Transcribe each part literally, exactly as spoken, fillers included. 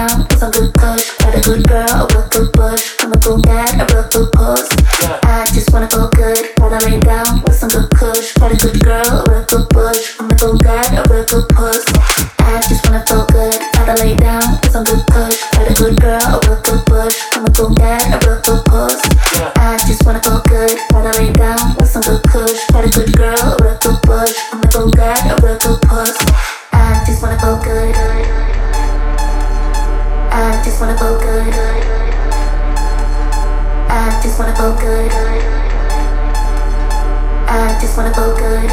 down with some good push. Got a good girl, a real good push. I'm a good dad, a real good puss. I just wanna go good, gotta lay down with some good kush. Got a good girl, a real good push. I'm a good dad, a real good puss. I just wanna feel good, gotta lay down with some good kush. Got a good girl, a real good push. I'm a good dad, a real good puss. I just wanna go good, gotta lay down with some good kush. Got a good girl, a real good push. I'm a good dad, a real good puss. I just wanna go good. I just wanna go good. I just wanna go good. I just wanna go good.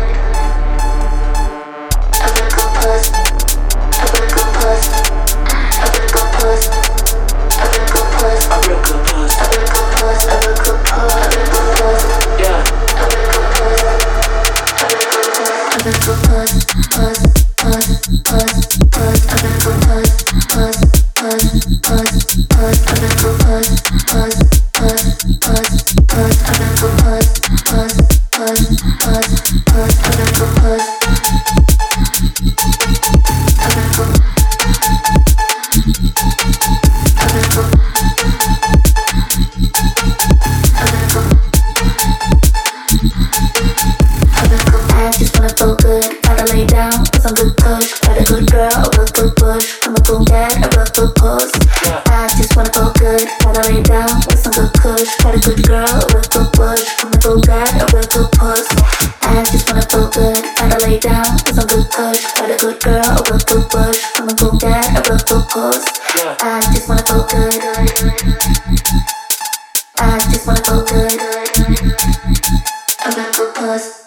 A real good puss. A real good puss. A real good puss. A real good puss. A real good puss. A real good puss. A real good puss. A real good puss. Yeah. A real good puss. A real good puss. A real good puss. Puss. Puss. Puss. Puss. A real good puss. Puss. Puss. Puss. Puss. A real good puss. Puss. Puss. Puss. Puss. A real good puss. Puss. Puss. Puss. Puss. A real good puss. A real good. A real good. A real good. I just wanna feel good, gotta lay down with some good push. Got a good girl, a real good push. I'm a good dad, a real good puss. I just wanna feel good, gotta lay down with some good kush. Got a good girl, a real good push. I'm a good dad, a real good puss. I just wanna feel good, gotta lay down with some good kush. Got a good girl, a real good push. I'm a good dad, a real good puss. I just wanna feel good. I just wanna feel good. A real good puss.